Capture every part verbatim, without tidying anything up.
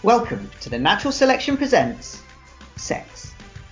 Welcome to the Natural Selection Presents Sex.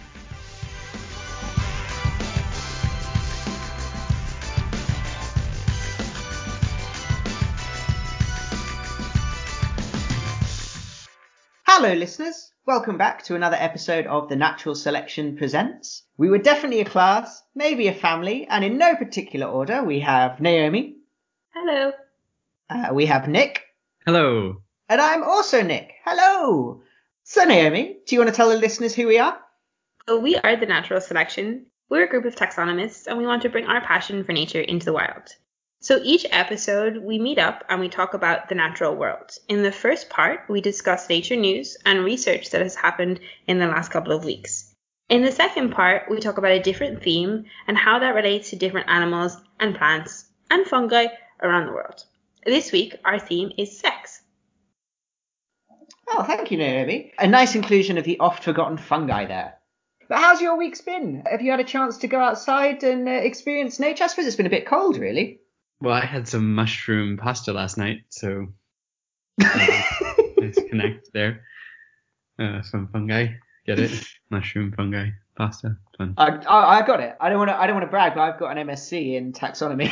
Hello listeners, welcome back to another episode of the Natural Selection Presents. We were definitely a class, maybe a family, and in no particular order we have Naomi. Hello. Uh, we have Nick. Hello. And I'm also Nick. Hello. So Naomi, do you want to tell the listeners who we are? So we are the Natural Selection. We're a group of taxonomists and we want to bring our passion for nature into the wild. So each episode we meet up and we talk about the natural world. In the first part, we discuss nature news and research that has happened in the last couple of weeks. In the second part, we talk about a different theme and how that relates to different animals and plants and fungi around the world. This week, our theme is sex. Oh, thank you, Naomi. A nice inclusion of the oft-forgotten fungi there. But how's your week's been? Have you had a chance to go outside and uh, experience nature? I suppose it's been a bit cold, really. Well, I had some mushroom pasta last night, so uh, nice connect there. Uh, some fungi, get it? Mushroom, fungi, pasta, fun. I, I, I got it. I don't want to. I don't want to brag, but I've got an M S c in taxonomy.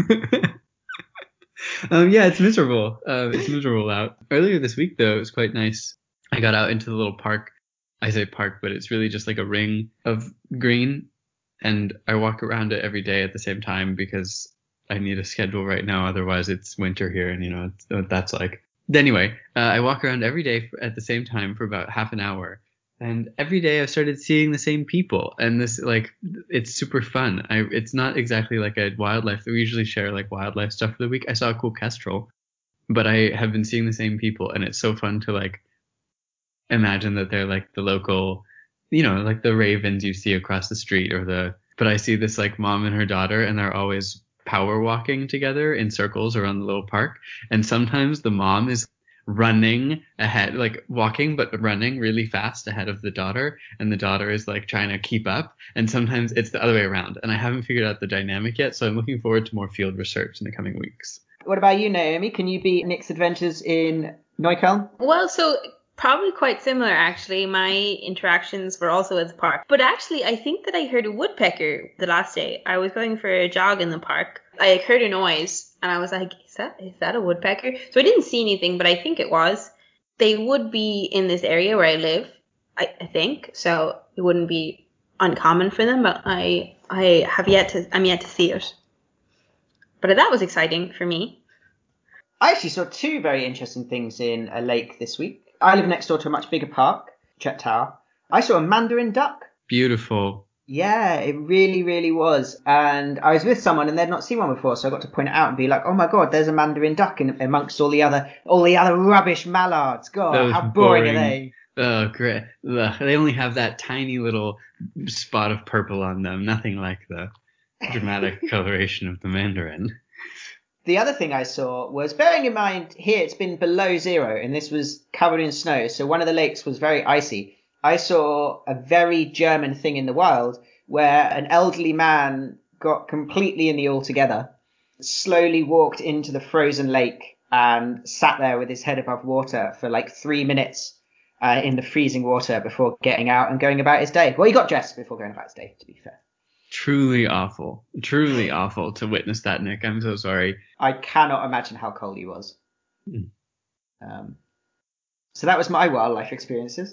um, yeah, it's miserable. Uh, it's miserable out. Earlier this week, though, it was quite nice. I got out into the little park. I say park, but it's really just like a ring of green, and I walk around it every day at the same time because I need a schedule right now. Otherwise, it's winter here, and you know it's, what that's like. Anyway, uh, I walk around every day for, at the same time for about half an hour. And every day I've started seeing the same people, and this like it's super fun. I it's not exactly like a wildlife. We usually share like wildlife stuff for the week. I saw a cool kestrel, but I have been seeing the same people, and it's so fun to like imagine that they're like the local, you know, like the ravens you see across the street, or the. But I see this like mom and her daughter, and they're always power walking together in circles around the little park, and sometimes the mom is running ahead, like walking but running really fast ahead of the daughter, and the daughter is like trying to keep up, and sometimes it's the other way around, and I haven't figured out the dynamic yet, so I'm looking forward to more field research in the coming weeks. What about you, Naomi? Can you beat Nick's adventures in Neukölln? Well, so probably quite similar, actually. My interactions were also at the park. But actually, I think that I heard a woodpecker the last day. I was going for a jog in the park. I heard a noise. And I was like, is that is that a woodpecker? So I didn't see anything, but I think it was. They would be in this area where I live, I, I think. So it wouldn't be uncommon for them, but I I have yet to I'm yet to see it. But that was exciting for me. I actually saw two very interesting things in a lake this week. I live next door to a much bigger park, Chet Tower. I saw a mandarin duck. Beautiful. Yeah, it really, really was. And I was with someone and they'd not seen one before, so I got to point it out and be like, oh my God, there's a mandarin duck in, amongst all the other all the other rubbish mallards. God, Those how boring, boring are they? Oh, great. Ugh, they only have that tiny little spot of purple on them. Nothing like the dramatic coloration of the mandarin. The other thing I saw was, bearing in mind here it's been below zero and this was covered in snow, so one of the lakes was very icy. I saw a very German thing in the wild where an elderly man got completely in the altogether, slowly walked into the frozen lake and sat there with his head above water for like three minutes uh, in the freezing water before getting out and going about his day. Well, he got dressed before going about his day, to be fair. Truly awful. Truly awful to witness that, Nick. I'm so sorry. I cannot imagine how cold he was. Mm. Um, so that was my wildlife experiences.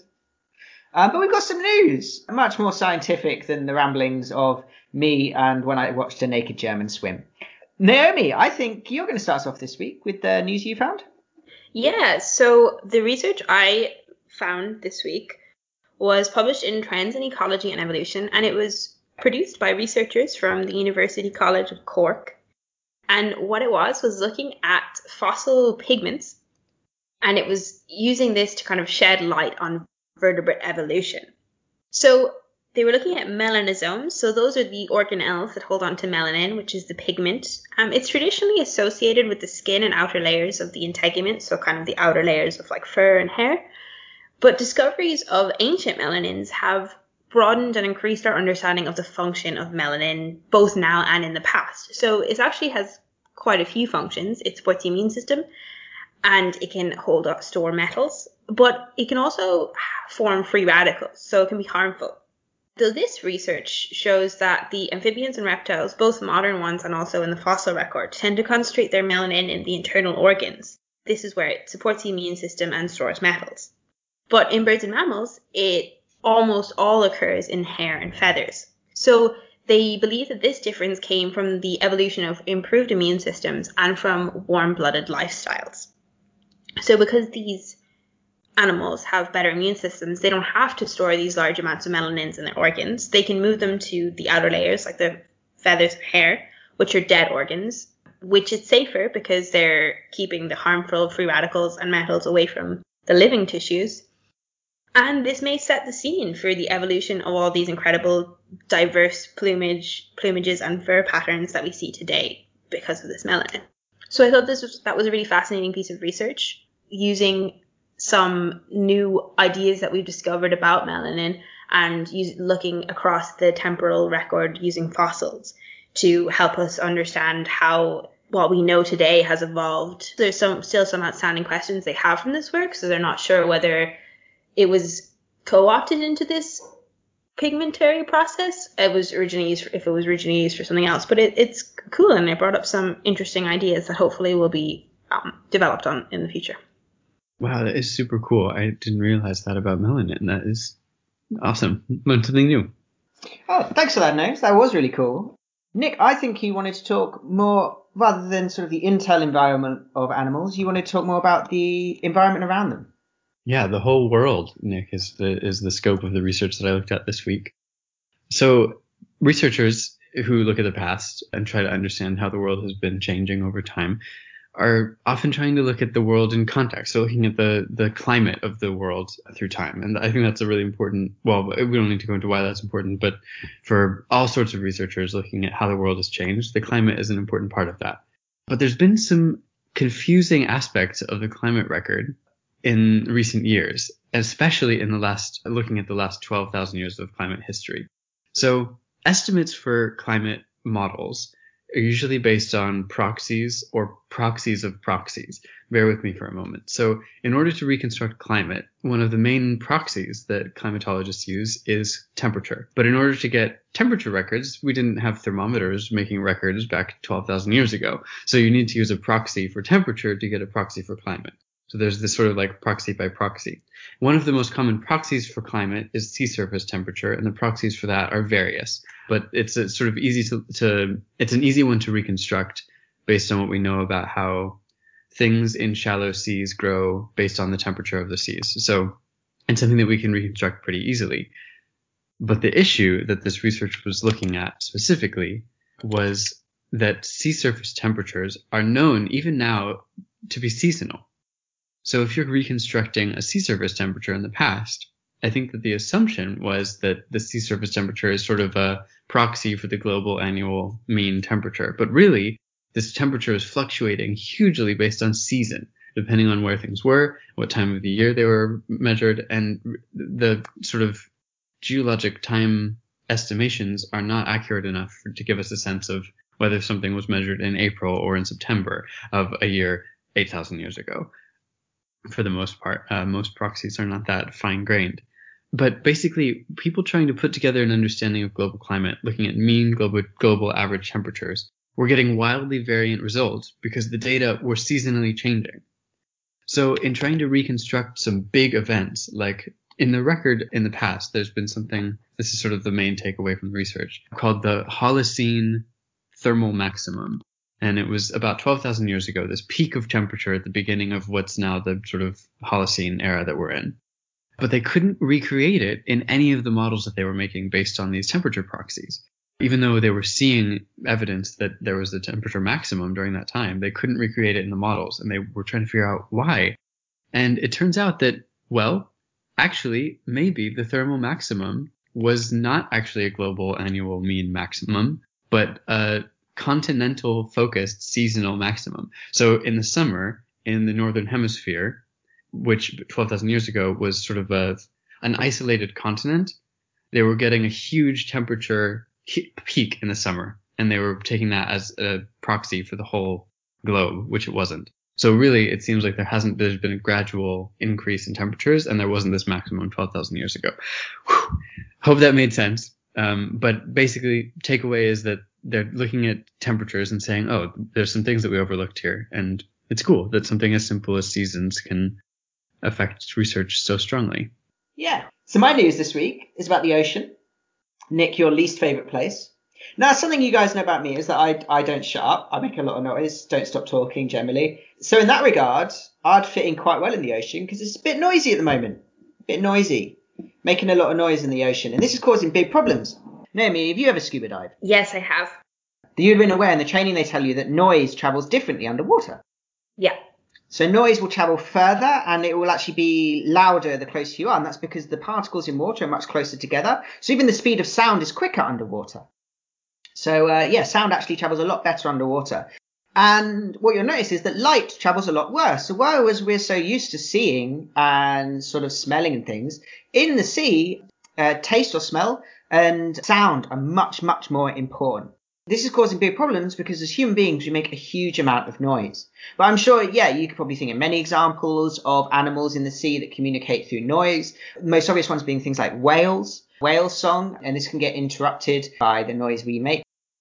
Um, but we've got some news, much more scientific than the ramblings of me and when I watched a naked German swim. Naomi, I think you're going to start us off this week with the news you found. Yeah, so the research I found this week was published in Trends in Ecology and Evolution, and it was produced by researchers from the University College of Cork. And what it was was looking at fossil pigments, and it was using this to kind of shed light on vertebrate evolution. So they were looking at melanosomes. So those are the organelles that hold on to melanin, which is the pigment. Um, it's traditionally associated with the skin and outer layers of the integument, so kind of the outer layers of like fur and hair. But discoveries of ancient melanins have broadened and increased our understanding of the function of melanin, both now and in the past. So it actually has quite a few functions. It supports the immune system, and it can hold store metals. but it can also form free radicals, so it can be harmful. So this research shows that the amphibians and reptiles, both modern ones and also in the fossil record, tend to concentrate their melanin in the internal organs. This is where it supports the immune system and stores metals. But in birds and mammals, it almost all occurs in hair and feathers. So they believe that this difference came from the evolution of improved immune systems and from warm-blooded lifestyles. So because these animals have better immune systems, they don't have to store these large amounts of melanins in their organs. They can move them to the outer layers, like the feathers and hair, which are dead organs, which is safer because they're keeping the harmful free radicals and metals away from the living tissues. And this may set the scene for the evolution of all these incredible diverse plumage, plumages and fur patterns that we see today because of this melanin. So I thought this was that was a really fascinating piece of research, using some new ideas that we've discovered about melanin and use, looking across the temporal record using fossils to help us understand how what we know today has evolved. There's some still some outstanding questions they have from this work, so they're not sure whether it was co-opted into this pigmentary process. It was originally used for, if it was originally used for something else, but it, it's cool, and it brought up some interesting ideas that hopefully will be um, developed on in the future. Wow, that is super cool. I didn't realize that about melanin. That is awesome. Learned something new. Oh, thanks for that, Notes. That was really cool. Nick, I think you wanted to talk more, rather than sort of the internal environment of animals, you wanted to talk more about the environment around them. Yeah, the whole world, Nick, is the is the scope of the research that I looked at this week. So researchers who look at the past and try to understand how the world has been changing over time are often trying to look at the world in context. So looking at the the climate of the world through time. And I think that's a really important, well, we don't need to go into why that's important, but for all sorts of researchers looking at how the world has changed, the climate is an important part of that. But there's been some confusing aspects of the climate record in recent years, especially in the last, looking at the last twelve thousand years of climate history. So estimates for climate models are usually based on proxies or proxies of proxies. Bear with me for a moment. So in order to reconstruct climate, one of the main proxies that climatologists use is temperature. But in order to get temperature records, we didn't have thermometers making records back twelve thousand years ago. So you need to use a proxy for temperature to get a proxy for climate. So there's this sort of like proxy by proxy. One of the most common proxies for climate is sea surface temperature, and the proxies for that are various. But it's a sort of easy to, to it's an easy one to reconstruct based on what we know about how things in shallow seas grow based on the temperature of the seas. So it's something that we can reconstruct pretty easily. But the issue that this research was looking at specifically was that sea surface temperatures are known even now to be seasonal. So if you're reconstructing a sea surface temperature in the past, I think that the assumption was that the sea surface temperature is sort of a proxy for the global annual mean temperature. But really, this temperature is fluctuating hugely based on season, depending on where things were, what time of the year they were measured, and the sort of geologic time estimations are not accurate enough for, to give us a sense of whether something was measured in April or in September of a year eight thousand years ago. For the most part, uh, most proxies are not that fine-grained. But basically, people trying to put together an understanding of global climate, looking at mean global, global average temperatures, were getting wildly variant results because the data were seasonally changing. So in trying to reconstruct some big events, like in the record in the past, there's been something, this is sort of the main takeaway from the research, called the Holocene thermal maximum. And it was about twelve thousand years ago, this peak of temperature at the beginning of what's now the sort of Holocene era that we're in. But they couldn't recreate it in any of the models that they were making based on these temperature proxies. Even though they were seeing evidence that there was a temperature maximum during that time, they couldn't recreate it in the models, and they were trying to figure out why. And it turns out that, well, actually, maybe the thermal maximum was not actually a global annual mean maximum, but a continental focused seasonal maximum. So in the summer, in the northern hemisphere, which twelve thousand years ago was sort of a, an isolated continent, they were getting a huge temperature peak in the summer, and they were taking that as a proxy for the whole globe, which it wasn't. So really, it seems like there hasn't there's been a gradual increase in temperatures, and there wasn't this maximum twelve thousand years ago. Whew. Hope that made sense. Um, but basically, takeaway is that they're looking at temperatures and saying, oh, there's some things that we overlooked here, and it's cool that something as simple as seasons can affect research so strongly. Yeah. So my news this week is about the ocean. Nick, your least favorite place. Now, something you guys know about me is that I I don't shut up. I make a lot of noise, don't stop talking generally. So in that regard, I'd fit in quite well in the ocean because it's a bit noisy at the moment. A bit noisy. Making a lot of noise in the ocean. And this is causing big problems. Naomi, have you ever scuba dived? Yes, I have. You've been aware in the training they tell you that noise travels differently underwater. Yeah. So noise will travel further and it will actually be louder the closer you are. And that's because the particles in water are much closer together. So even the speed of sound is quicker underwater. So uh, yeah, sound actually travels a lot better underwater. And what you'll notice is that light travels a lot worse. So whereas we're so used to seeing and sort of smelling and things, in the sea, uh, taste or smell and sound are much, much more important. This is causing big problems because as human beings, we make a huge amount of noise. But I'm sure, yeah, you could probably think of many examples of animals in the sea that communicate through noise. The most obvious ones being things like whales, whale song, and this can get interrupted by the noise we make.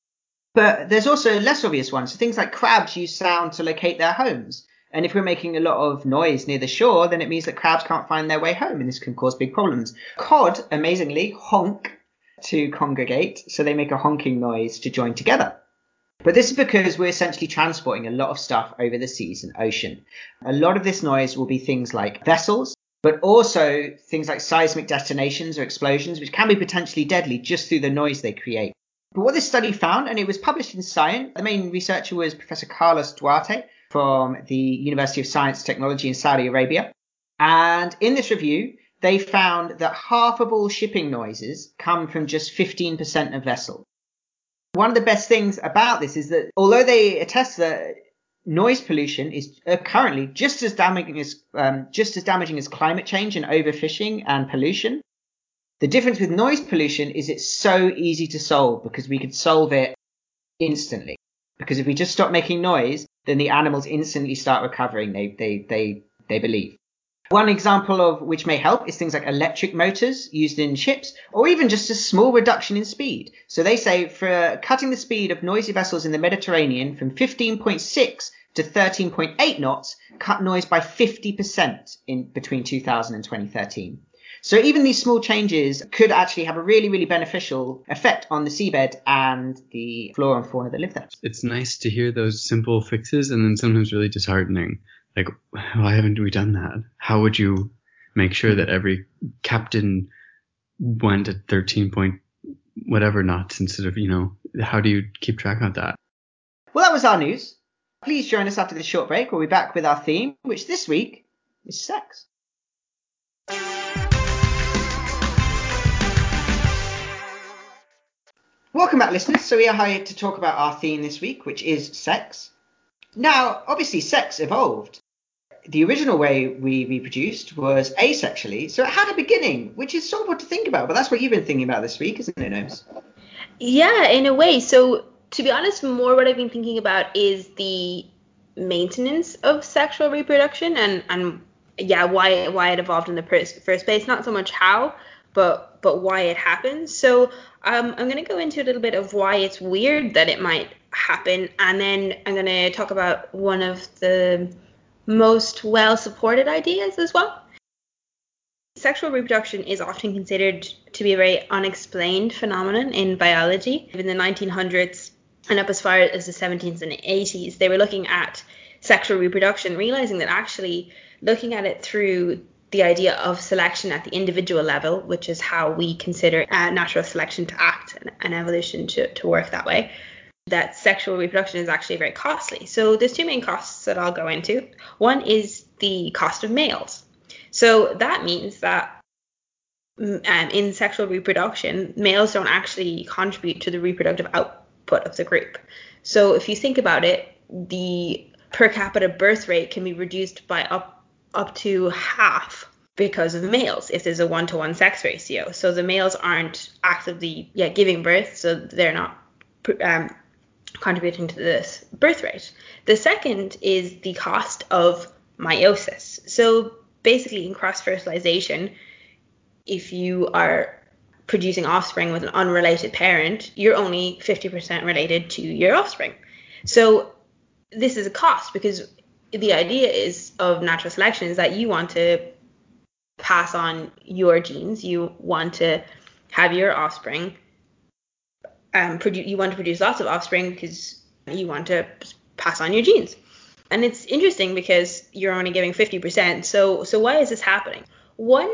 But there's also less obvious ones. So things like crabs use sound to locate their homes. And if we're making a lot of noise near the shore, then it means that crabs can't find their way home, and this can cause big problems. Cod, amazingly, honk to congregate, so they make a honking noise to join together. But this is because we're essentially transporting a lot of stuff over the seas and ocean. A lot of this noise will be things like vessels, but also things like seismic detonations or explosions, which can be potentially deadly just through the noise they create. But what this study found, and it was published in Science, the main researcher was Professor Carlos Duarte from the University of Science and Technology in Saudi Arabia. And in this review, they found that half of all shipping noises come from just fifteen percent of vessels. One of the best things about this is that although they attest that noise pollution is uh, currently just as damaging as um, just as damaging as climate change and overfishing and pollution, the difference with noise pollution is it's so easy to solve because we could solve it instantly. Because if we just stop making noise, then the animals instantly start recovering, they they they they believe. One example of which may help is things like electric motors used in ships, or even just a small reduction in speed. So they say for cutting the speed of noisy vessels in the Mediterranean from fifteen point six to thirteen point eight knots, cut noise by fifty percent in between two thousand and twenty thirteen. So even these small changes could actually have a really, really beneficial effect on the seabed and the flora and fauna that live there. It's nice to hear those simple fixes and then sometimes really disheartening. Like, why haven't we done that? How would you make sure that every captain went at thirteen point whatever knots instead of, you know, how do you keep track of that? Well, that was our news. Please join us after this short break. We'll be back with our theme, which this week is sex. Welcome back, listeners. So we are here to talk about our theme this week, which is sex. Now, obviously, sex evolved. The original way we reproduced was asexually, so it had a beginning, which is sort of what to think about. But that's what you've been thinking about this week, isn't it, Gnomes? Yeah, in a way. So, to be honest, more what I've been thinking about is the maintenance of sexual reproduction and, and yeah, why why it evolved in the first, first place. Not so much how, but but why it happens. So um, I'm going to go into a little bit of why it's weird that it might happen, and then I'm going to talk about one of the most well-supported ideas as well. Sexual reproduction is often considered to be a very unexplained phenomenon in biology. In the nineteen hundreds and up as far as the seventies and eighties, they were looking at sexual reproduction, realizing that actually looking at it through the idea of selection at the individual level, which is how we consider uh, natural selection to act and, and evolution to, to work that way, that sexual reproduction is actually very costly. So there's two main costs that I'll go into. One is the cost of males. So that means that um, in sexual reproduction, males don't actually contribute to the reproductive output of the group. So if you think about it, the per capita birth rate can be reduced by up up to half because of males if there's a one-to-one sex ratio. So the males aren't actively yeah, giving birth, so they're not um, contributing to this birth rate. The second is the cost of meiosis. So basically in cross-fertilization, if you are producing offspring with an unrelated parent, you're only fifty percent related to your offspring. So this is a cost, because the idea is of natural selection is that you want to pass on your genes, you want to have your offspring, um, produ- you want to produce lots of offspring because you want to pass on your genes. And it's interesting because you're only giving fifty percent. So, so why is this happening? One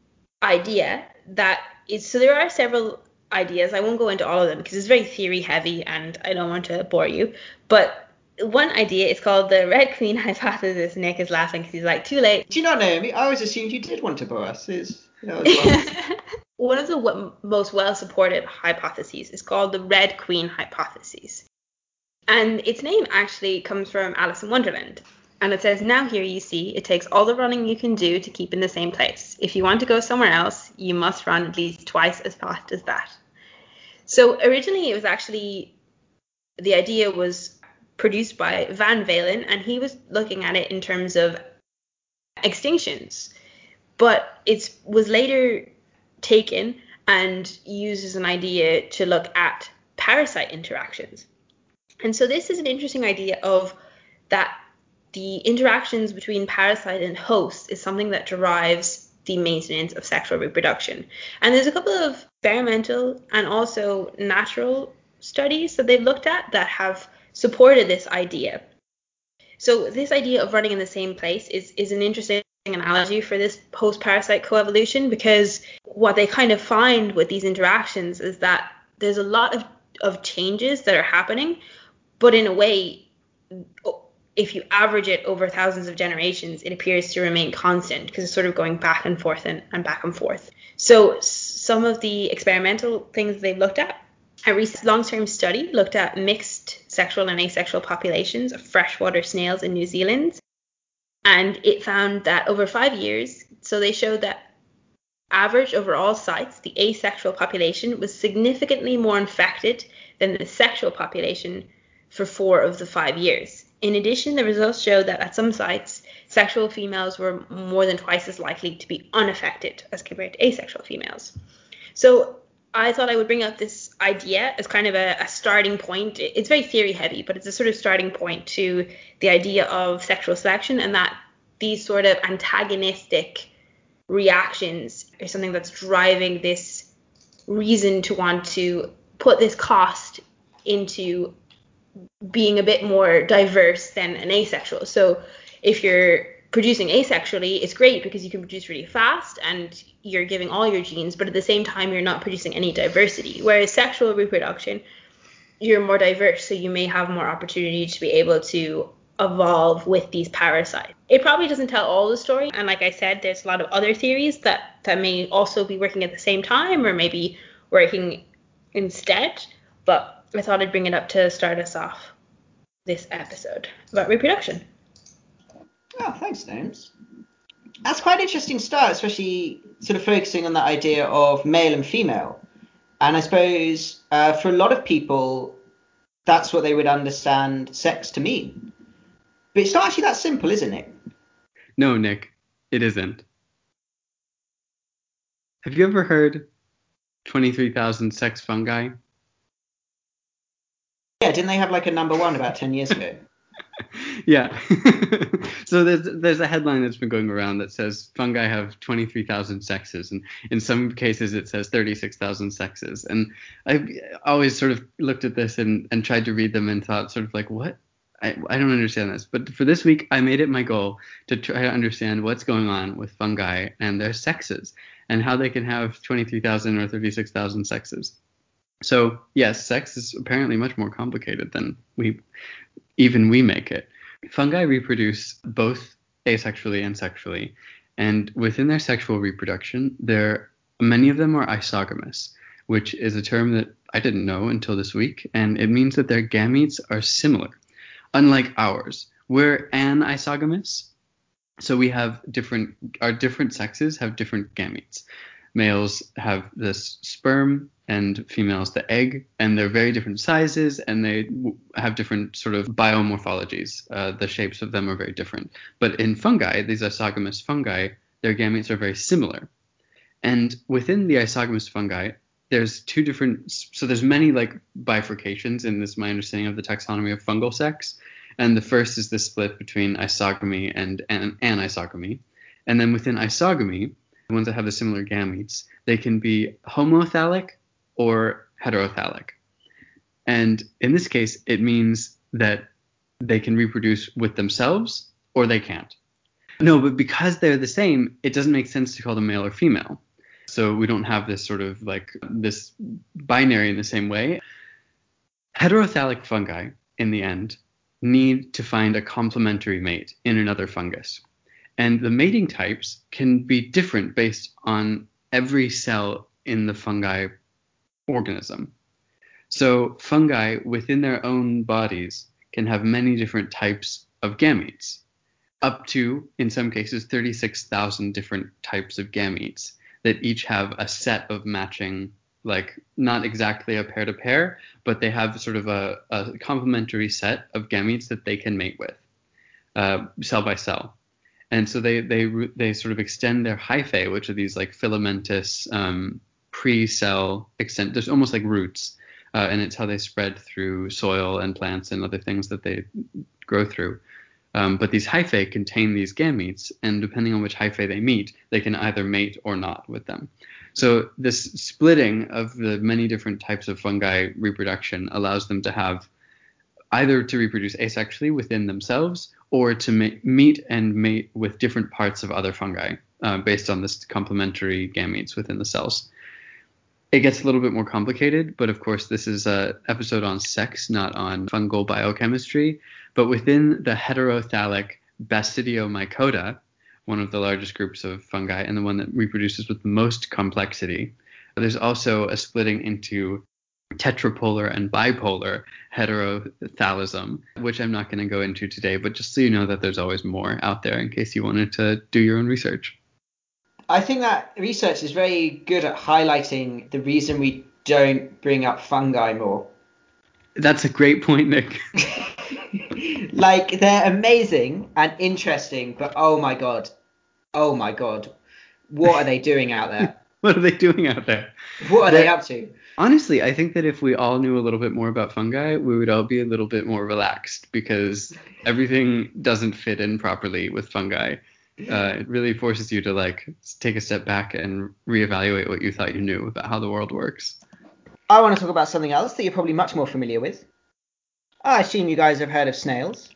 idea that is, so there are several ideas. I won't go into all of them because it's very theory heavy and I don't want to bore you. But one idea is called the Red Queen hypothesis. Nick is laughing because he's like, too late. Do you not know me? I always assumed you did want to bore us. It's, you know, as well. One of the w- most well-supported hypotheses is called the Red Queen hypothesis. And its name actually comes from Alice in Wonderland. And it says, now here you see, it takes all the running you can do to keep in the same place. If you want to go somewhere else, you must run at least twice as fast as that. So originally it was actually, the idea was produced by Van Valen, and he was looking at it in terms of extinctions. But it was later taken and used as an idea to look at parasite interactions. And so this is an interesting idea of that the interactions between parasite and host is something that drives the maintenance of sexual reproduction. And there's a couple of experimental and also natural studies that they've looked at that have supported this idea. So this idea of running in the same place is, is an interesting analogy for this post-parasite coevolution, because what they kind of find with these interactions is that there's a lot of, of changes that are happening, but in a way, if you average it over thousands of generations, it appears to remain constant because it's sort of going back and forth and, and back and forth. So some of the experimental things they've looked at, a recent long-term study looked at mixed sexual and asexual populations of freshwater snails in New Zealand. And it found that over five years, so they showed that average over all sites, the asexual population was significantly more infected than the sexual population for four of the five years. In addition, the results showed that at some sites, sexual females were more than twice as likely to be unaffected as compared to asexual females. So I thought I would bring up this idea as kind of a, a starting point. It's very theory heavy, but it's a sort of starting point to the idea of sexual selection, and that these sort of antagonistic reactions are something that's driving this reason to want to put this cost into being a bit more diverse than an asexual. So if you're producing asexually, it's great because you can produce really fast and you're giving all your genes, but at the same time, you're not producing any diversity. Whereas sexual reproduction, you're more diverse, so you may have more opportunity to be able to evolve with these parasites. It probably doesn't tell all the story. And like I said, there's a lot of other theories that, that may also be working at the same time or maybe working instead. But I thought I'd bring it up to start us off this episode about reproduction. Oh, thanks, Names. That's quite an interesting start, especially sort of focusing on that idea of male and female. And I suppose uh, for a lot of people, that's what they would understand sex to mean. But it's not actually that simple, isn't it? No, Nick, it isn't. Have you ever heard twenty-three thousand sex fungi? Yeah, didn't they have like a number one about ten years ago? Yeah. So there's there's a headline that's been going around that says fungi have twenty-three thousand sexes, and in some cases it says thirty-six thousand sexes. And I've always sort of looked at this and, and tried to read them and thought sort of like, what? I, I don't understand this. But for this week, I made it my goal to try to understand what's going on with fungi and their sexes and how they can have twenty-three thousand or thirty-six thousand sexes. So yes, sex is apparently much more complicated than we even we make it. Fungi reproduce both asexually and sexually, and within their sexual reproduction, there many of them are isogamous, which is a term that I didn't know until this week, and it means that their gametes are similar, unlike ours. We're anisogamous, so we have different our different sexes have different gametes. males have this sperm and females the egg, and they're very different sizes, and they w- have different sort of biomorphologies. Uh, the shapes of them are very different. But in fungi, these isogamous fungi, their gametes are very similar. And within the isogamous fungi, there's two different, so there's many like bifurcations in this, my understanding of the taxonomy of fungal sex. And the first is the split between isogamy and an- anisogamy. And then within isogamy, the ones that have the similar gametes, they can be homothallic or heterothallic. And in this case, it means that they can reproduce with themselves or they can't. No, but because they're the same, it doesn't make sense to call them male or female. So we don't have this sort of like this binary in the same way. Heterothallic fungi, in the end, need to find a complementary mate in another fungus. And the mating types can be different based on every cell in the fungi organism. So fungi within their own bodies can have many different types of gametes, up to, in some cases, thirty-six thousand different types of gametes that each have a set of matching, like not exactly a pair to pair, but they have sort of a, a complementary set of gametes that they can mate with, uh, cell by cell. And so they they they sort of extend their hyphae, which are these like filamentous um, pre-cell extent. There's almost like roots, uh, and it's how they spread through soil and plants and other things that they grow through. Um, but these hyphae contain these gametes, and depending on which hyphae they meet, they can either mate or not with them. So this splitting of the many different types of fungi reproduction allows them to have either to reproduce asexually within themselves or to ma- meet and mate with different parts of other fungi uh, based on this complementary gametes within the cells. It gets a little bit more complicated, but of course this is an episode on sex, not on fungal biochemistry. But within the heterothallic Basidiomycota, one of the largest groups of fungi and the one that reproduces with the most complexity, there's also a splitting into tetrapolar and bipolar heterothallism, which I'm not going to go into today, but just so you know that there's always more out there in case you wanted to do your own research. I think that research is very good at highlighting the reason we don't bring up fungi more. That's a great point, Nick. Like, they're amazing and interesting, but oh my god. Oh my god. What are they doing out there? What are they doing out there? What are They're, they up to? Honestly, I think that if we all knew a little bit more about fungi, we would all be a little bit more relaxed because everything doesn't fit in properly with fungi. Uh, it really forces you to like take a step back and reevaluate what you thought you knew about how the world works. I want to talk about something else that you're probably much more familiar with. I assume you guys have heard of snails.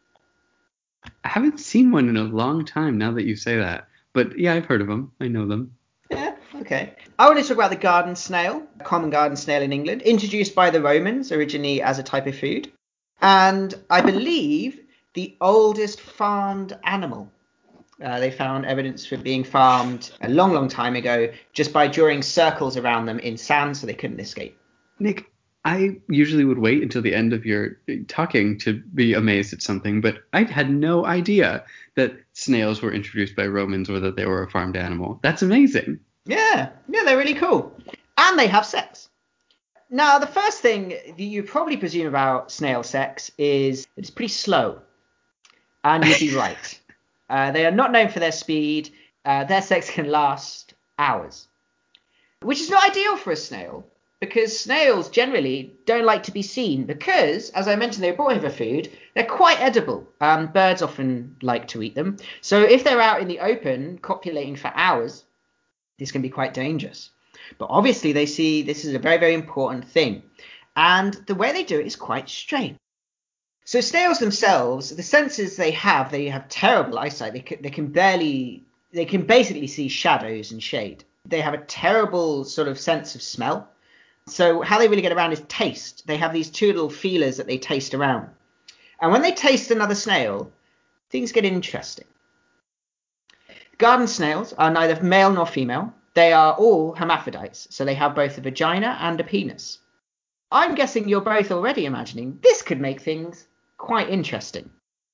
I haven't seen one in a long time now that you say that. But yeah, I've heard of them. I know them. Yeah, okay. I want to talk about the garden snail, a common garden snail in England, introduced by the Romans originally as a type of food. And I believe the oldest farmed animal. Uh, they found evidence for being farmed a long, long time ago just by drawing circles around them in sand so they couldn't escape. Nick, I usually would wait until the end of your talking to be amazed at something, but I had no idea that snails were introduced by Romans or that they were a farmed animal. That's amazing. Yeah, yeah, they're really cool. And they have sex. Now, the first thing that you probably presume about snail sex is it's pretty slow. And you'd be right. Uh, they are not known for their speed. Uh, their sex can last hours, which is not ideal for a snail because snails generally don't like to be seen because, as I mentioned, they're brought here for food. They're quite edible. Um, birds often like to eat them. So if they're out in the open copulating for hours, this can be quite dangerous. But obviously they see this is a very, very important thing. And the way they do it is quite strange. So snails themselves, the senses they have, they have terrible eyesight. They can, they can barely, they can basically see shadows and shade. They have a terrible sort of sense of smell. So how they really get around is taste. They have these two little feelers that they taste around. And when they taste another snail, things get interesting. Garden snails are neither male nor female. They are all hermaphrodites. So they have both a vagina and a penis. I'm guessing you're both already imagining this could make things quite interesting.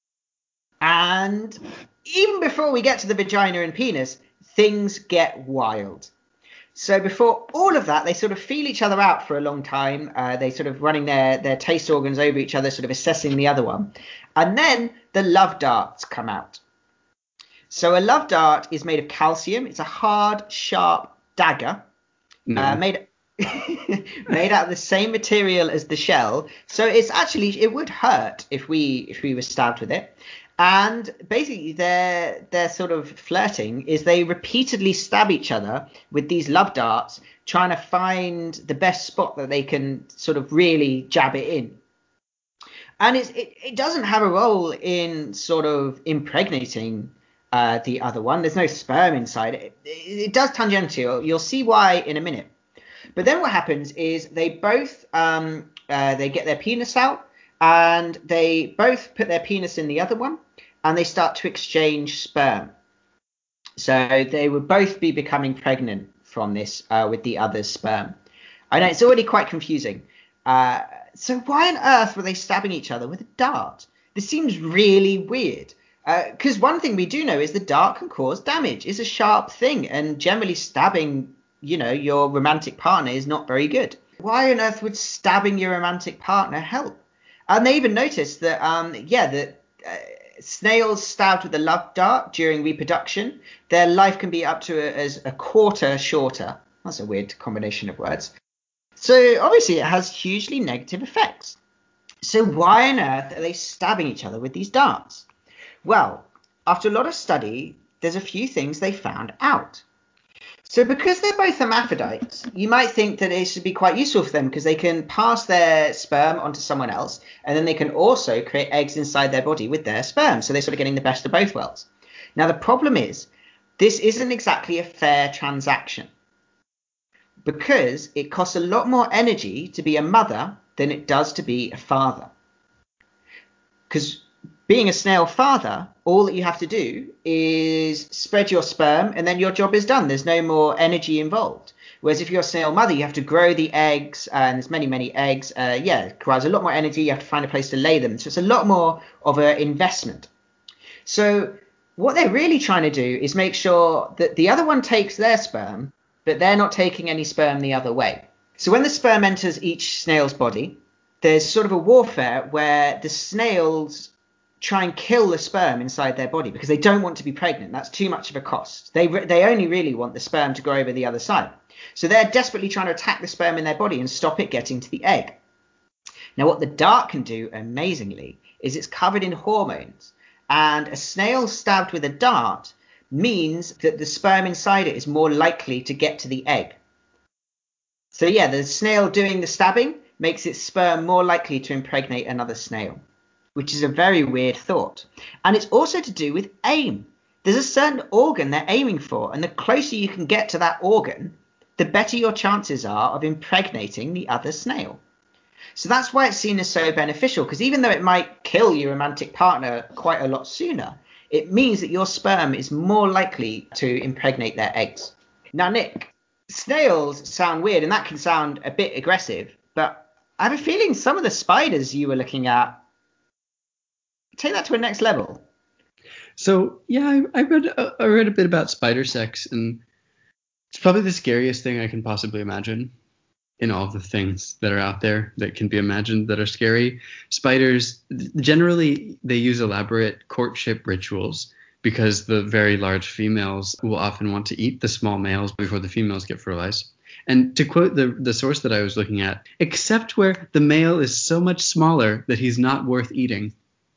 And even before we get to the vagina and penis, things get wild. So before all of that, they sort of feel each other out for a long time. Uh, they sort of running their, their taste organs over each other, sort of assessing the other one. And then the love darts come out. So a love dart is made of calcium. It's a hard, sharp dagger No. uh, made made out of the same material as the shell. So it's actually, it would hurt if we if we were stabbed with it. And basically their their sort of flirting is they repeatedly stab each other with these love darts, trying to find the best spot that they can sort of really jab it in. And it's, it, it doesn't have a role in sort of impregnating uh, the other one. There's no sperm inside it. It, it does tangential. You'll see why in a minute. But then what happens is they both um, uh, they get their penis out, and they both put their penis in the other one, and they start to exchange sperm. So they would both be becoming pregnant from this uh, with the other's sperm. I know it's already quite confusing. Uh, so why on earth were they stabbing each other with a dart? This seems really weird. Because uh, one thing we do know is the dart can cause damage. It's a sharp thing, and generally stabbing, you know, your romantic partner is not very good. Why on earth would stabbing your romantic partner help? And they even noticed that, um, yeah, that uh, snails stabbed with a love dart during reproduction, their life can be up to a, as a quarter shorter. That's a weird combination of words. So obviously it has hugely negative effects. So why on earth are they stabbing each other with these darts? Well, after a lot of study, there's a few things they found out. So because they're both hermaphrodites, you might think that it should be quite useful for them because they can pass their sperm onto someone else, and then they can also create eggs inside their body with their sperm. So they're sort of getting the best of both worlds. Now, the problem is this isn't exactly a fair transaction because it costs a lot more energy to be a mother than it does to be a father. Because being a snail father, all that you have to do is spread your sperm and then your job is done. There's no more energy involved. Whereas if you're a snail mother, you have to grow the eggs, and there's many, many eggs. Uh, yeah, it requires a lot more energy. You have to find a place to lay them. So it's a lot more of an investment. So what they're really trying to do is make sure that the other one takes their sperm, but they're not taking any sperm the other way. So when the sperm enters each snail's body, there's sort of a warfare where the snails try and kill the sperm inside their body because they don't want to be pregnant. That's too much of a cost. They re- they only really want the sperm to go over the other side. So they're desperately trying to attack the sperm in their body and stop it getting to the egg. Now what the dart can do amazingly is it's covered in hormones, and a snail stabbed with a dart means that the sperm inside it is more likely to get to the egg. So yeah, the snail doing the stabbing makes its sperm more likely to impregnate another snail, which is a very weird thought. And it's also to do with aim. There's a certain organ they're aiming for, and the closer you can get to that organ, the better your chances are of impregnating the other snail. So that's why it's seen as so beneficial, because even though it might kill your romantic partner quite a lot sooner, it means that your sperm is more likely to impregnate their eggs. Now, Nick, snails sound weird, and that can sound a bit aggressive, but I have a feeling some of the spiders you were looking at take that to a next level. So yeah, I, I read uh, I read a bit about spider sex, and it's probably the scariest thing I can possibly imagine in all of the things that are out there that can be imagined that are scary. Spiders, generally, they use elaborate courtship rituals because the very large females will often want to eat the small males before the females get fertilized. And to quote the, the source that I was looking at, except where the male is so much smaller that he's not worth eating.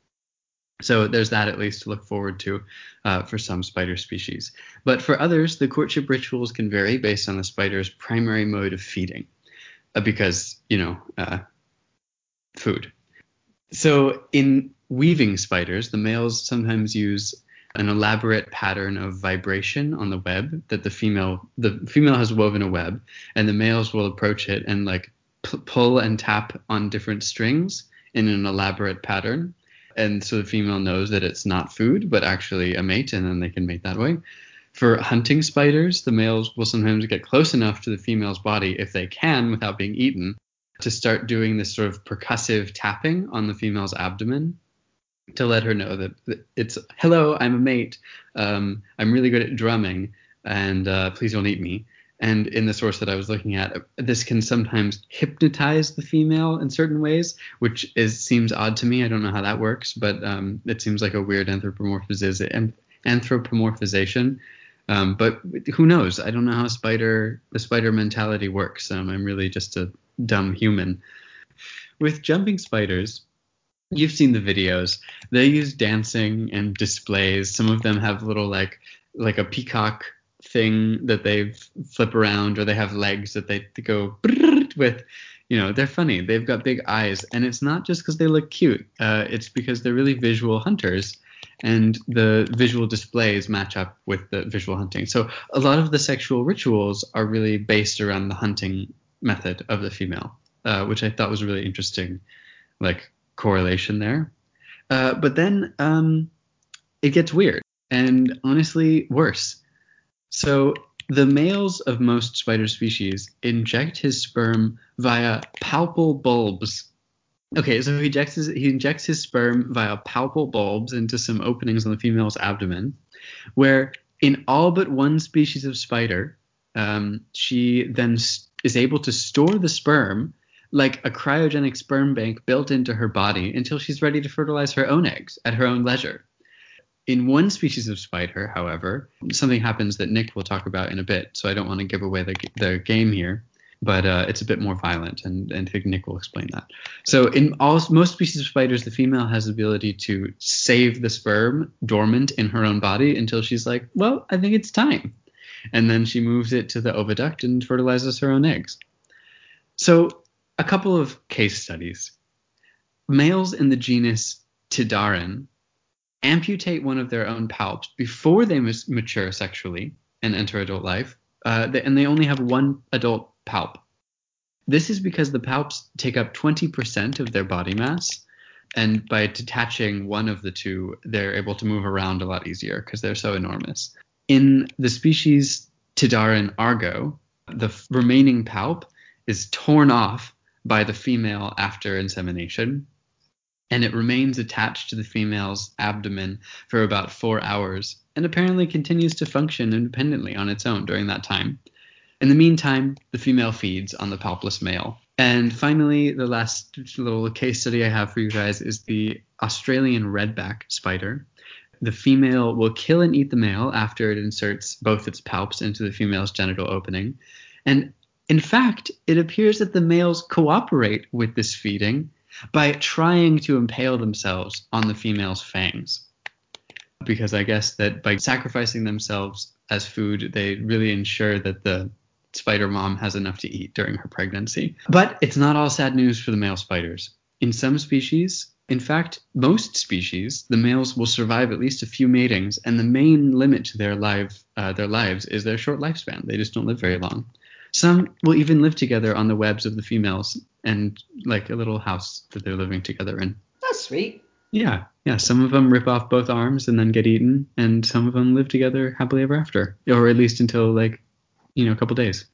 So there's that at least to look forward to uh, for some spider species. But for others, the courtship rituals can vary based on the spider's primary mode of feeding. Because, you know, uh, food. So in weaving spiders, the males sometimes use an elaborate pattern of vibration on the web that the female, the female has woven a web, and the males will approach it and like p- pull and tap on different strings in an elaborate pattern. And so the female knows that it's not food, but actually a mate, and then they can mate that way. For hunting spiders, the males will sometimes get close enough to the female's body, if they can, without being eaten, to start doing this sort of percussive tapping on the female's abdomen to let her know that it's, hello, I'm a mate. Um, I'm really good at drumming, and uh, please don't eat me. And in the source that I was looking at, this can sometimes hypnotize the female in certain ways, which is seems odd to me. I don't know how that works, but um, it seems like a weird anthropomorphization. anthropomorphization. Um, but who knows? I don't know how spider the spider mentality works. Um, I'm really just a dumb human. With jumping spiders, you've seen the videos. They use dancing and displays. Some of them have little like like a peacock thing that they flip around, or they have legs that they go with. You know, they're funny. They've got big eyes, and it's not just because they look cute. Uh, it's because they're really visual hunters, and the visual displays match up with the visual hunting. So a lot of the sexual rituals are really based around the hunting method of the female, uh, which I thought was really interesting, like correlation there. Uh, but then um, it gets weird, and honestly worse. So the males of most spider species inject his sperm via palpal bulbs. Okay, so he injects his, he injects his sperm via palpal bulbs into some openings on the female's abdomen, where in all but one species of spider, um, she then s- is able to store the sperm like a cryogenic sperm bank built into her body until she's ready to fertilize her own eggs at her own leisure. In one species of spider, however, something happens that Nick will talk about in a bit, so I don't want to give away the, the game here, but uh, it's a bit more violent, and, and I think Nick will explain that. So in all most species of spiders, the female has the ability to save the sperm dormant in her own body until she's like, well, I think it's time. And then she moves it to the oviduct and fertilizes her own eggs. So a couple of case studies. Males in the genus Tidarin amputate one of their own palps before they mus- mature sexually and enter adult life, uh, they, and they only have one adult palp. This is because the palps take up twenty percent of their body mass, and by detaching one of the two, they're able to move around a lot easier because they're so enormous. In the species Tidarin argo, the f- remaining palp is torn off by the female after insemination, and it remains attached to the female's abdomen for about four hours and apparently continues to function independently on its own during that time. In the meantime, the female feeds on the palpless male. And finally, the last little case study I have for you guys is the Australian redback spider. The female will kill and eat the male after it inserts both its palps into the female's genital opening. And in fact, it appears that the males cooperate with this feeding by trying to impale themselves on the female's fangs. Because I guess that by sacrificing themselves as food, they really ensure that the spider mom has enough to eat during her pregnancy. But it's not all sad news for the male spiders. In some species, in fact, most species, the males will survive at least a few matings, and the main limit to their life, uh, their lives is their short lifespan. They just don't live very long. Some will even live together on the webs of the females and like a little house that they're living together in. That's sweet. Yeah, yeah. Some of them rip off both arms and then get eaten, and some of them live together happily ever after, or at least until like, you know, a couple days.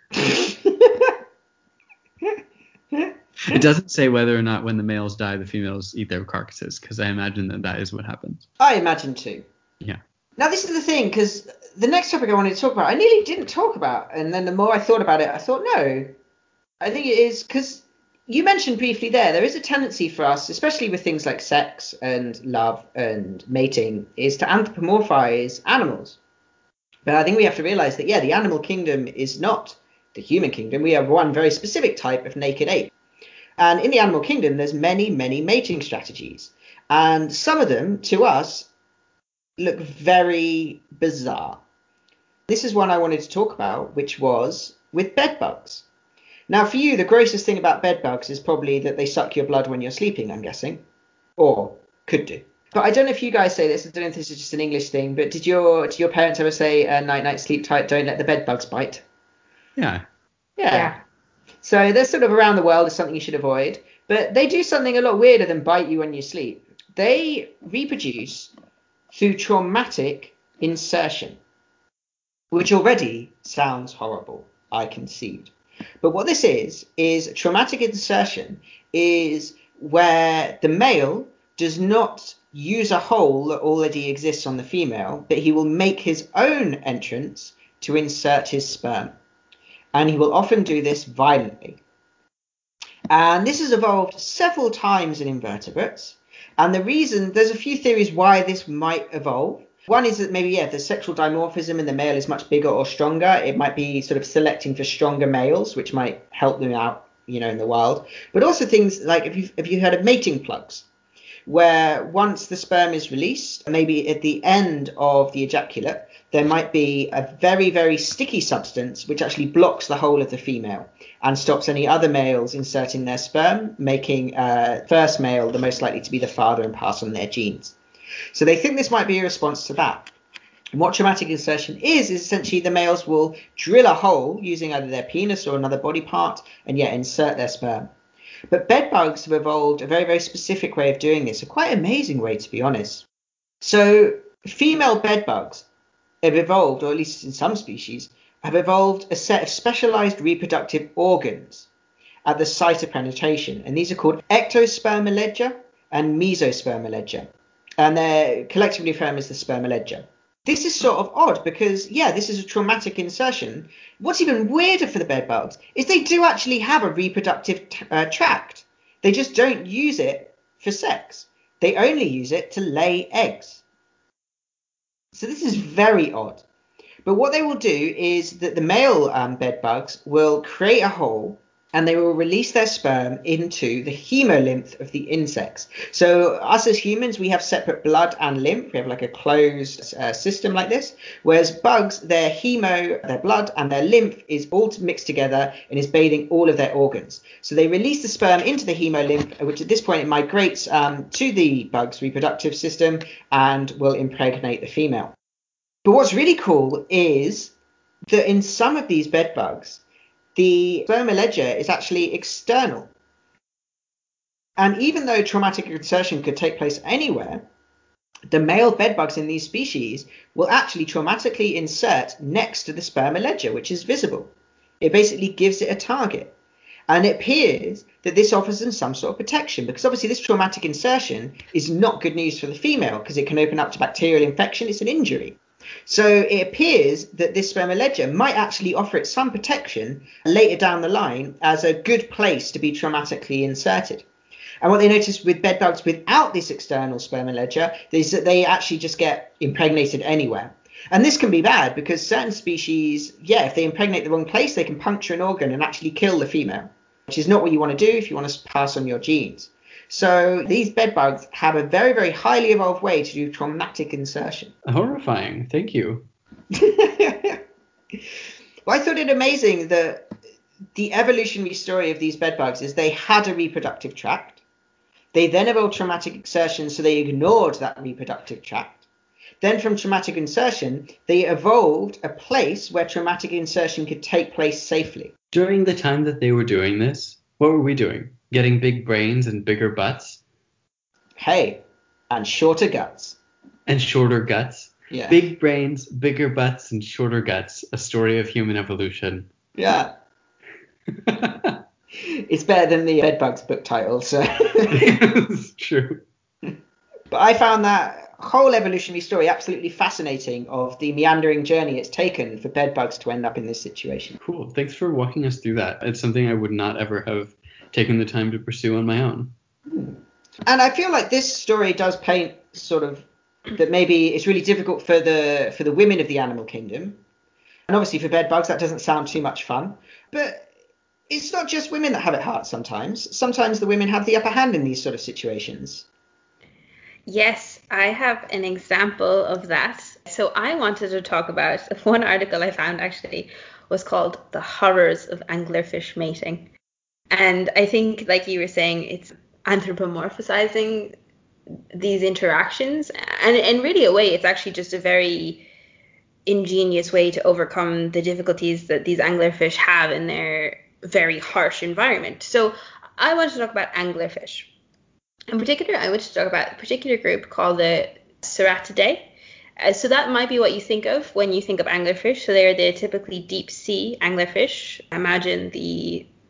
It doesn't say whether or not when the males die, the females eat their carcasses, because I imagine that that is what happens. I imagine too. Yeah. Now, this is the thing, because the next topic I wanted to talk about, I nearly didn't talk about, and then the more I thought about it, I thought, no, I think it is, because you mentioned briefly there, there is a tendency for us, especially with things like sex and love and mating, is to anthropomorphize animals. But I think we have to realize that, yeah, the animal kingdom is not the human kingdom. We have one very specific type of naked ape. And in the animal kingdom, there's many, many mating strategies. And some of them, to us, look very bizarre. This is one I wanted to talk about, which was with bed bugs. Now, for you, the grossest thing about bed bugs is probably that they suck your blood when you're sleeping, I'm guessing. Or could do. But I don't know if you guys say this. I don't know if this is just an English thing, but did your did your parents ever say, uh, night, night, sleep tight, don't let the bed bugs bite? Yeah. Yeah. Yeah. So they're sort of around the world as something you should avoid. But they do something a lot weirder than bite you when you sleep. They reproduce through traumatic insertion, which already sounds horrible, I concede. But what this is, is traumatic insertion is where the male does not use a hole that already exists on the female, but he will make his own entrance to insert his sperm. and he will often do this violently. And this has evolved several times in invertebrates. And the reason, there's a few theories why this might evolve. One is that maybe, yeah, if there's sexual dimorphism and the male is much bigger or stronger, it might be sort of selecting for stronger males, which might help them out, you know, in the wild. But also things like, if you've, if you heard of mating plugs, where once the sperm is released, maybe at the end of the ejaculate, there might be a very, very sticky substance which actually blocks the whole of the female and stops any other males inserting their sperm, making uh, first male the most likely to be the father and pass on their genes. So they think this might be a response to that. And what traumatic insertion is, is essentially the males will drill a hole using either their penis or another body part and yet insert their sperm. But bedbugs have evolved a very, very specific way of doing this, a quite amazing way, to be honest. So female bedbugs have evolved, or at least in some species, have evolved a set of specialized reproductive organs at the site of penetration. And these are called ectospermoledger and mesospermoledger. And they're collectively referred as the spermoledger. This is sort of odd because, yeah, this is a traumatic insertion. What's even weirder for the bedbugs is they do actually have a reproductive t- uh, tract. They just don't use it for sex. They only use it to lay eggs. So this is very odd. But what they will do is that the male um, bedbugs will create a hole and they will release their sperm into the hemolymph of the insects. So us as humans, we have separate blood and lymph. We have like a closed uh, system like this. Whereas bugs, their hemo, their blood and their lymph is all mixed together and is bathing all of their organs. So they release the sperm into the hemolymph, which at this point it migrates um, to the bug's reproductive system and will impregnate the female. But what's really cool is that in some of these bedbugs, the spermoledger is actually external. And even though traumatic insertion could take place anywhere, the male bedbugs in these species will actually traumatically insert next to the spermoledger, which is visible. It basically gives it a target. And it appears that this offers them some sort of protection, because obviously this traumatic insertion is not good news for the female because it can open up to bacterial infection. It's an injury. So it appears that this spermoledger might actually offer it some protection later down the line as a good place to be traumatically inserted. And what they noticed with bedbugs without this external spermoledger is that they actually just get impregnated anywhere. And this can be bad because certain species, yeah, if they impregnate the wrong place, they can puncture an organ and actually kill the female, which is not what you want to do if you want to pass on your genes. So these bedbugs have a very, very highly evolved way to do traumatic insertion. Horrifying. Thank you. Well, I thought it amazing that the evolutionary story of these bedbugs is they had a reproductive tract. They then evolved traumatic insertion, so they ignored that reproductive tract. Then from traumatic insertion, they evolved a place where traumatic insertion could take place safely. During the time that they were doing this, what were we doing? Getting big brains and bigger butts? Hey, and shorter guts. And shorter guts? Yeah. Big brains, bigger butts, and shorter guts. A story of human evolution. Yeah. It's better than the bedbugs book title, so. It's true. But I found that whole evolutionary story absolutely fascinating of the meandering journey it's taken for bedbugs to end up in this situation. Cool. Thanks for walking us through that. It's something I would not ever have taken the time to pursue on my own. And I feel like this story does paint sort of that maybe it's really difficult for the for the women of the animal kingdom. And obviously for bedbugs, that doesn't sound too much fun. But it's not just women that have it hard sometimes. Sometimes the women have the upper hand in these sort of situations. Yes, I have an example of that. So I wanted to talk about one article I found actually was called The Horrors of Anglerfish Mating. And I think, like you were saying, it's anthropomorphizing these interactions. And in really a way, it's actually just a very ingenious way to overcome the difficulties that these anglerfish have in their very harsh environment. So I want to talk about anglerfish. In particular, I want to talk about a particular group called the Ceratidae. Uh, so that might be what you think of when you think of anglerfish. So they're the typically deep sea anglerfish. Imagine the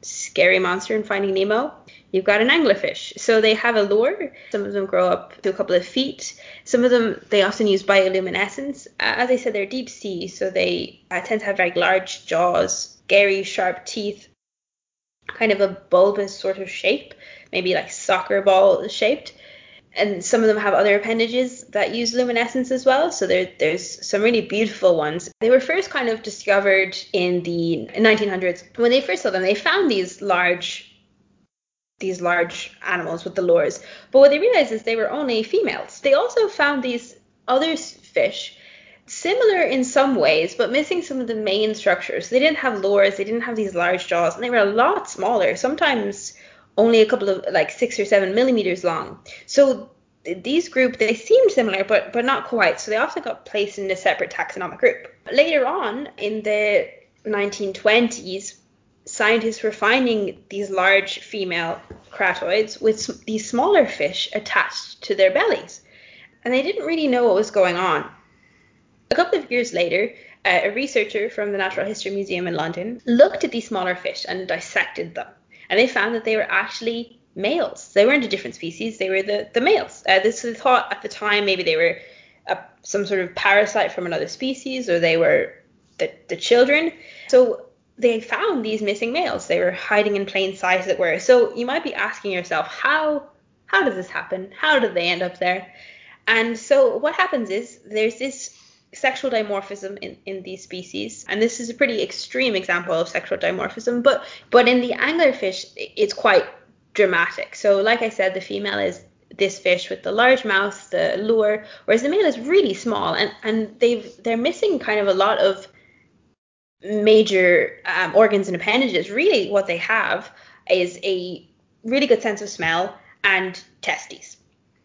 scary monster in Finding Nemo, you've got an anglerfish. So they have a lure. Some of them grow up to a couple of feet. Some of them, they often use bioluminescence. Uh, as I said, they're deep sea, so they uh, tend to have very large jaws, scary, sharp teeth, kind of a bulbous sort of shape, maybe like soccer ball shaped. And some of them have other appendages that use luminescence as well. So there, there's some really beautiful ones. They were first kind of discovered in the nineteen hundreds. When they first saw them, they found these large these large animals with the lures. But what they realized is they were only females. They also found these other fish, similar in some ways, but missing some of the main structures. They didn't have lures, they didn't have these large jaws, and they were a lot smaller, sometimes only a couple of like six or seven millimeters long. So these group, they seemed similar, but but not quite. So they often got placed in a separate taxonomic group. Later on, in the nineteen twenties, scientists were finding these large female cratoids with these smaller fish attached to their bellies. And they didn't really know what was going on. A couple of years later, uh, a researcher from the Natural History Museum in London looked at these smaller fish and dissected them. And they found that they were actually males. They weren't a different species, they were the, the males. Uh, this was thought at the time maybe they were a, some sort of parasite from another species, or they were the, the children. So they found these missing males. They were hiding in plain sight, as it were. So you might be asking yourself, how how does this happen? How did they end up there? And so what happens is there's this sexual dimorphism in, in these species, and this is a pretty extreme example of sexual dimorphism, but but in the anglerfish, it's quite dramatic. So like I said, the female is this fish with the large mouth, the lure, whereas the male is really small, and, and they've they're missing kind of a lot of major um, organs and appendages. Really what they have is a really good sense of smell and testes.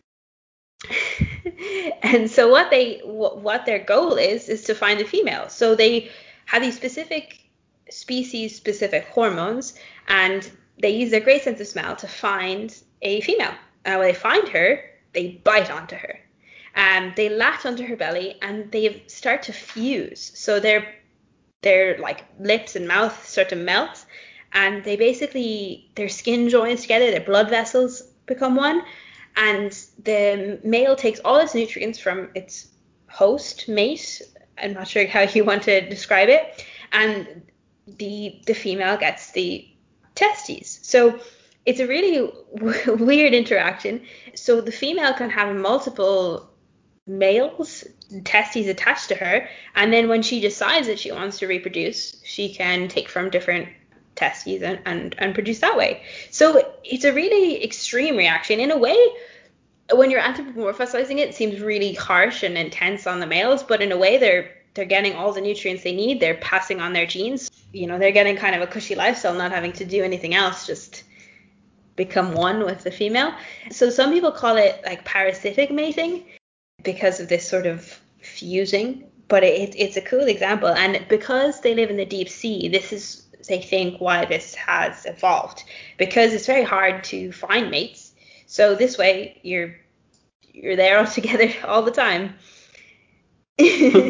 And so what they what their goal is is to find the female. So they have these specific species specific hormones, and they use their great sense of smell to find a female. And when they find her, they bite onto her, and they latch onto her belly, and they start to fuse. So their their like lips and mouth start to melt, and they basically their skin joins together, their blood vessels become one. And the male takes all its nutrients from its host mate. I'm not sure how you want to describe it. And the the female gets the testes. So it's a really w- weird interaction. So the female can have multiple males, testes attached to her. And then when she decides that she wants to reproduce, she can take from different testes and, and, and produce that way. So it's a really extreme reaction. In a way, when you're anthropomorphizing it, it seems really harsh and intense on the males, but in a way they're they're getting all the nutrients they need. They're passing on their genes. You know, they're getting kind of a cushy lifestyle, not having to do anything else, just become one with the female. So some people call it like parasitic mating because of this sort of fusing, but it, it's a cool example. And because they live in the deep sea, this is, they think, why this has evolved, because it's very hard to find mates. So this way you're you're there all together all the time. So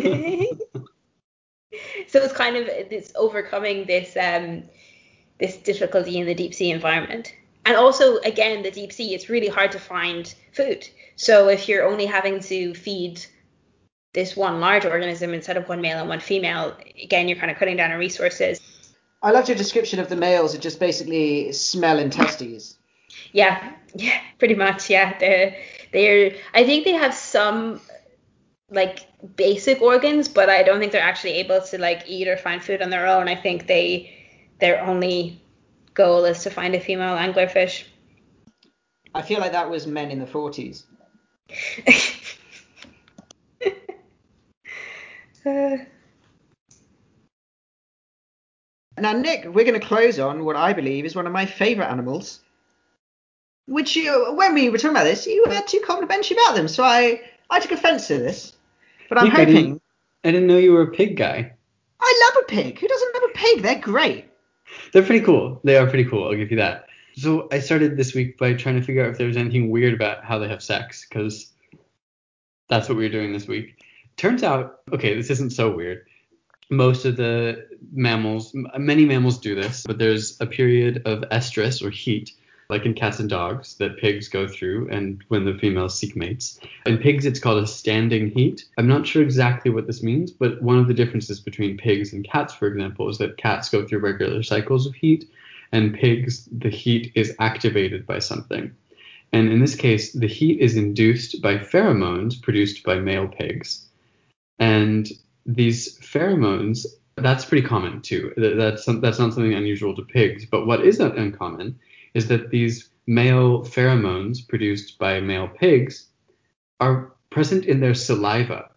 it's kind of it's overcoming this um this difficulty in the deep sea environment. And also, again, the deep sea, it's really hard to find food. So if you're only having to feed this one large organism instead of one male and one female, again, you're kind of cutting down on resources. I loved your description of the males. It just basically smell and testes. Yeah, yeah, pretty much. Yeah, they're they're. I think they have some like basic organs, but I don't think they're actually able to like eat or find food on their own. I think they their only goal is to find a female anglerfish. I feel like that was men in the forties. uh. Now, Nick, we're going to close on what I believe is one of my favourite animals. Which, you, when we were talking about this, you were too complimentary about them, so I, I took offence to this. But I'm Nick, hoping... I didn't, I didn't know you were a pig guy. I love a pig. Who doesn't love a pig? They're great. They're pretty cool. They are pretty cool. I'll give you that. So I started this week by trying to figure out if there was anything weird about how they have sex, because that's what we were doing this week. Turns out, okay, this isn't so weird. most of the mammals, many mammals do this, but there's a period of estrus or heat, like in cats and dogs, that pigs go through and when the females seek mates. In pigs, it's called a standing heat. I'm not sure exactly what this means, but one of the differences between pigs and cats, for example, is that cats go through regular cycles of heat, and pigs, the heat is activated by something. And in this case, the heat is induced by pheromones produced by male pigs. And these pheromones, that's pretty common too. That's, that's not something unusual to pigs. But what isn't uncommon is that these male pheromones produced by male pigs are present in their saliva.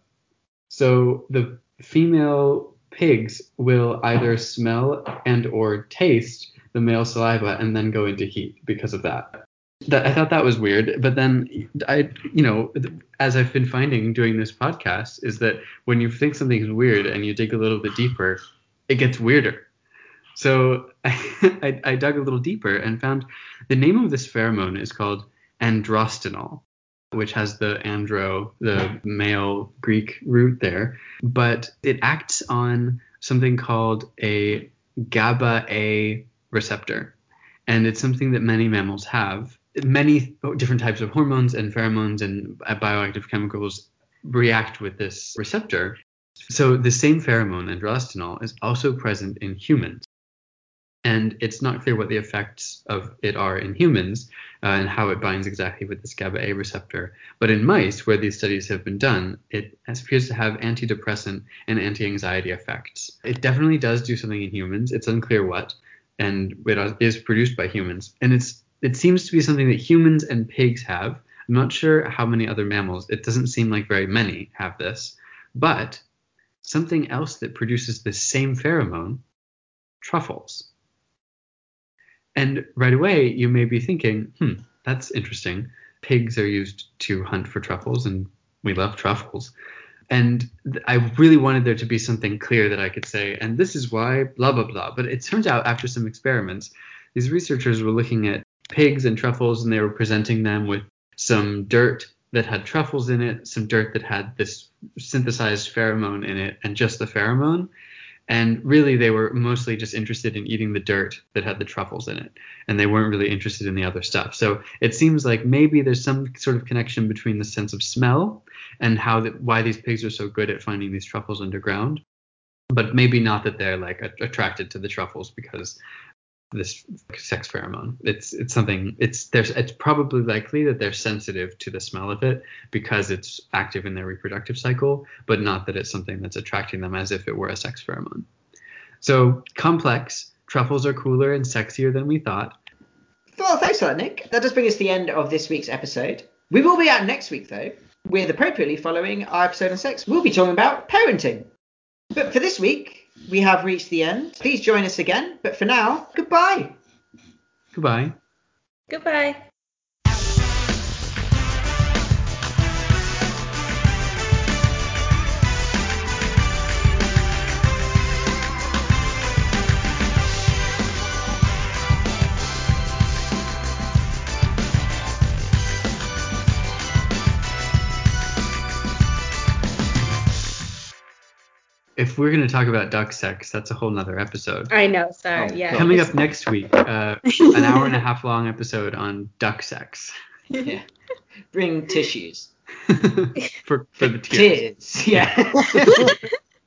So the female pigs will either smell and or taste the male saliva and then go into heat because of that. That, I thought that was weird, but then I, you know, as I've been finding doing this podcast, is that when you think something is weird and you dig a little bit deeper, it gets weirder. So I, I dug a little deeper and found the name of this pheromone is called androstenol, which has the andro, the male Greek root there, but it acts on something called a GABA A receptor, and it's something that many mammals have. Many different types of hormones and pheromones and bioactive chemicals react with this receptor. So the same pheromone, androstenol, is also present in humans. And it's not clear what the effects of it are in humans uh, and how it binds exactly with this GABA A receptor. But in mice, where these studies have been done, it appears to have antidepressant and anti-anxiety effects. It definitely does do something in humans. It's unclear what, and it is produced by humans. And it's it seems to be something that humans and pigs have. I'm not sure how many other mammals. It doesn't seem like very many have this. But something else that produces the same pheromone, truffles. And right away, you may be thinking, hmm, that's interesting. Pigs are used to hunt for truffles, and we love truffles. And I really wanted there to be something clear that I could say, and this is why, blah, blah, blah. But it turns out after some experiments, these researchers were looking at pigs and truffles, and they were presenting them with some dirt that had truffles in it, some dirt that had this synthesized pheromone in it, and just the pheromone. And really, they were mostly just interested in eating the dirt that had the truffles in it. And they weren't really interested in the other stuff. So it seems like maybe there's some sort of connection between the sense of smell and how that why these pigs are so good at finding these truffles underground. But maybe not that they're like a- attracted to the truffles because this sex pheromone. It's it's something. It's there's it's probably likely that they're sensitive to the smell of it because it's active in their reproductive cycle, but not that it's something that's attracting them as if it were a sex pheromone. So complex. Truffles are cooler and sexier than we thought. Well, thanks for that, Nick. That does bring us to the end of this week's episode. We will be out next week, though, with appropriately following our episode on sex. We'll be talking about parenting. But for this week, we have reached the end. Please join us again. But for now, goodbye. Goodbye. Goodbye. If we're going to talk about duck sex, that's a whole nother episode. I know, sorry. Oh, yeah. God. Coming up next week, uh, an hour and a half long episode on duck sex. Yeah. Bring tissues. for for the tears. Tears. Yeah.